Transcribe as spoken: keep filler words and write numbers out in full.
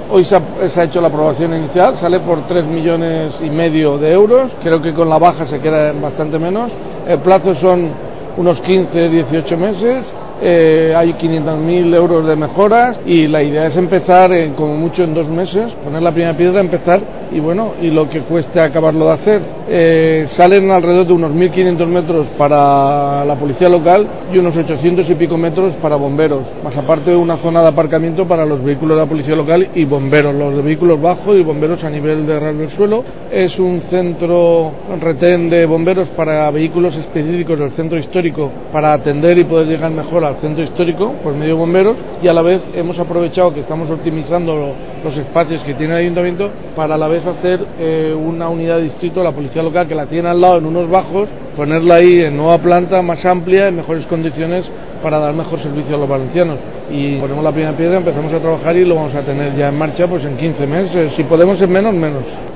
Hoy se ha, se ha hecho la aprobación inicial, sale por tres millones y medio de euros, creo que con la baja se queda bastante menos. El plazo son unos quince, dieciocho meses. Eh, hay quinientos mil euros de mejoras y la idea es empezar en, como mucho en dos meses, poner la primera piedra, empezar y bueno, y lo que cueste acabarlo de hacer. Eh, salen alrededor de unos mil quinientos metros para la policía local y unos ochocientos y pico metros para bomberos, más aparte de una zona de aparcamiento para los vehículos de la policía local y bomberos, los de vehículos bajos y bomberos a nivel de ras del suelo. Es un centro retén de bomberos para vehículos específicos del centro histórico para atender y poder llegar mejor a al centro histórico por medio de bomberos, y a la vez hemos aprovechado que estamos optimizando los espacios que tiene el ayuntamiento para a la vez hacer eh, una unidad de distrito de la policía local que la tiene al lado en unos bajos, ponerla ahí en nueva planta más amplia, en mejores condiciones para dar mejor servicio a los valencianos. Y ponemos la primera piedra, empezamos a trabajar y lo vamos a tener ya en marcha pues en quince meses, si podemos en menos, menos.